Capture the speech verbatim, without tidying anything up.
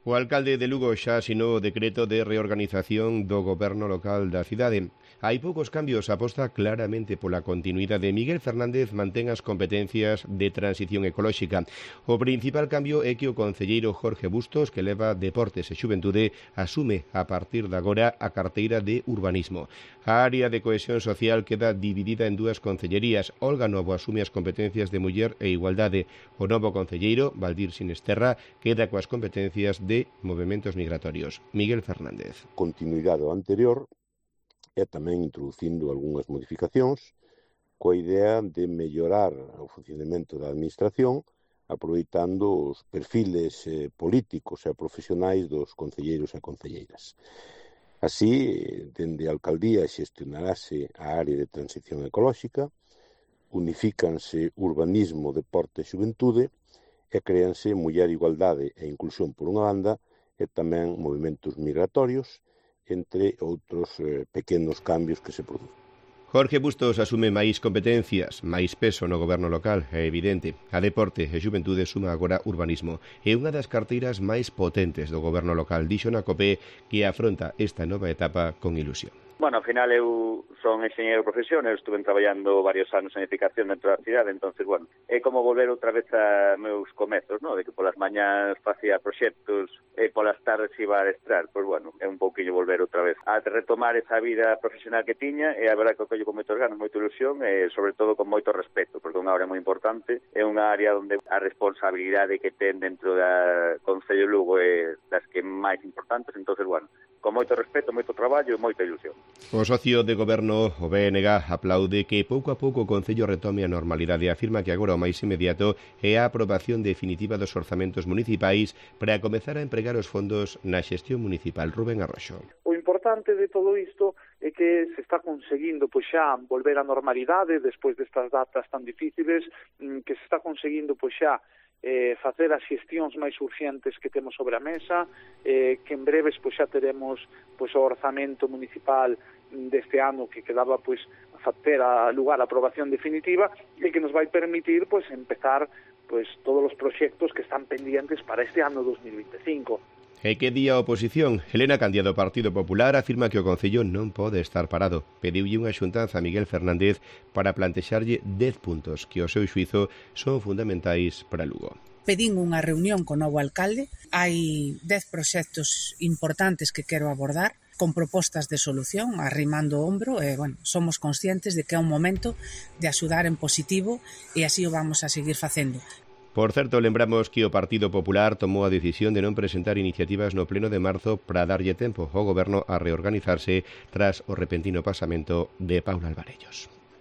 O alcalde de Lugo xa asinou o decreto de reorganización do goberno local da cidade. Hai poucos cambios, aposta claramente pola continuidade. Miguel Fernández mantén as competencias de transición ecolóxica. O principal cambio é que o concelleiro Jorge Bustos, que leva Deportes e Xuventude, asume a partir de agora a carteira de Urbanismo. A área de cohesión social queda dividida en dúas concellerías. Olga Novo asume as competencias de Muller e Igualdade. O novo concelleiro, Valdir Sinesterra, queda coas competencias de movementos migratorios. Miguel Fernández. Continuidade ao anterior e tamén introducindo algunhas modificacións coa idea de mellorar o funcionamento da administración aproveitando os perfiles eh, políticos e profesionais dos concelleiros e concelleiras. Así, dende a alcaldía xestionarase a área de transición ecolóxica, unifícanse urbanismo, deporte e xuventude e créanse muller, igualdade e inclusión por unha banda e tamén movimentos migratorios, entre outros eh, pequenos cambios que se producen. Jorge Bustos asume máis competencias, máis peso no goberno local, é evidente. A Deporte e Xuventude suma agora Urbanismo. É unha das carteiras máis potentes do goberno local, dixo na COPE, que afronta esta nova etapa con ilusión. Bueno, ao final eu son enxeñeiro de profesión, eu estuve traballando varios anos en edificación dentro da cidade, entonces, bueno, é como volver outra vez a meus comezos, ¿no? De que polas mañás facía proxectos e polas tardes iba a adestrar, pois, bueno, é un pouquinho volver outra vez a retomar esa vida profesional que tiña e a verdade que o collo con moitos ganos, moita ilusión e, sobre todo, con moito respeto, porque é unha área moi importante, é unha área onde a responsabilidade que ten dentro da Concello de Lugo é das que máis importantes, entonces, bueno, con moito respeto, moito traballo e moita ilusión. O socio de goberno, o B N G, aplaude que pouco a pouco o Concello retome a normalidade e afirma que agora o máis inmediato é a aprobación definitiva dos orzamentos municipais para comezar a empregar os fondos na xestión municipal. Rubén Arroxo. O importante de todo isto é que se está conseguindo pois xa volver á normalidade despois destas datas tan difíciles, que se está conseguindo pois xa eh, facer as xestións máis urxentes que temos sobre a mesa, eh, que en breves pois xa teremos pois o orzamento municipal deste ano que quedaba pois a ter a lugar a aprobación definitiva e que nos vai permitir pois empezar pois todos os proxectos que están pendientes para este ano dos mil veinticinco. E que di a oposición? Helena Candia do Partido Popular afirma que o Concello non pode estar parado. Pediulle unha xuntanza a Miguel Fernández para plantexarlle dez puntos que, ao seu xuizo, son fundamentais para Lugo. Pedín unha reunión co novo alcalde. Hai dez proxectos importantes que quero abordar con propostas de solución, arrimando o ombro e, bueno, somos conscientes de que é un momento de axudar en positivo e así o vamos a seguir facendo. Por certo, lembramos que o Partido Popular tomou a decisión de non presentar iniciativas no pleno de marzo para darlle tempo ao goberno a reorganizarse tras o repentino pasamento de Paula Alvarellos.